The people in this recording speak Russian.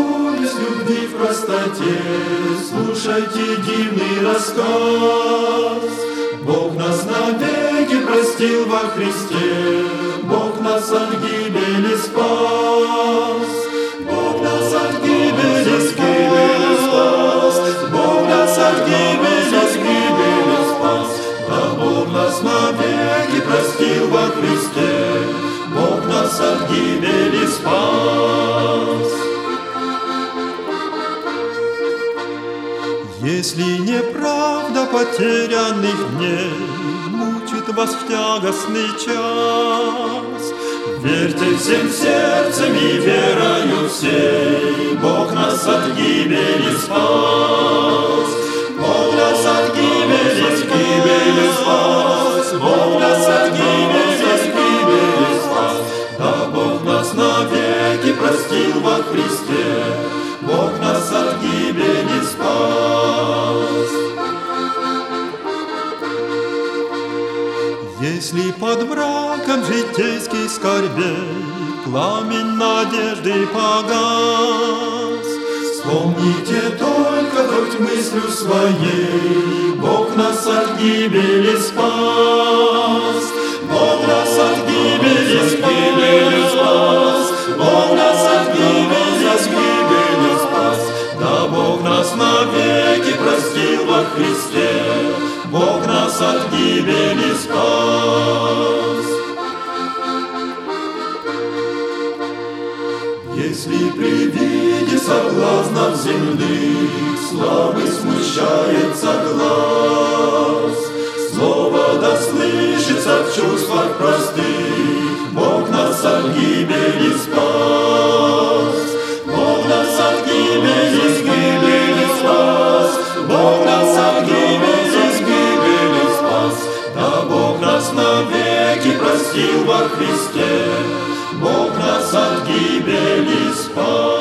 радуясь любви в простоте, слушайте дивный рассказ. Бог нас навеки простил во Христе, Бог нас от гибели спас. Бог нас от гибели спас, Бог нас от гибели спас. Да Бог нас навеки простил во Христе, Бог нас от гибели спас. Если неправда потерянных дней мучит вас в тягостный час, верьте всем сердцем и верою всей, Бог нас от гибели спас. Бог нас от гибели спас, Бог нас от гибели спас. Да Бог нас навеки простил во Христе, Бог нас от гибели спас. Если под мраком житейских скорбей пламень надежды погас, вспомните только хоть мыслью своей, Бог нас от гибели спас. Бог нас от гибели спас, Бог нас от гибели спас. Да Бог нас навеки простил во Христе, Бог нас от гибели спас. Если при виде соблазнов земных славы смущается глаз, слово да слышится в чувствах простых, Бог нас от гибели спас. Бог нас от гибели спас, Бог нас от гибели спас. Да Бог нас навеки простил во Христе, Бог нас от гибели спас.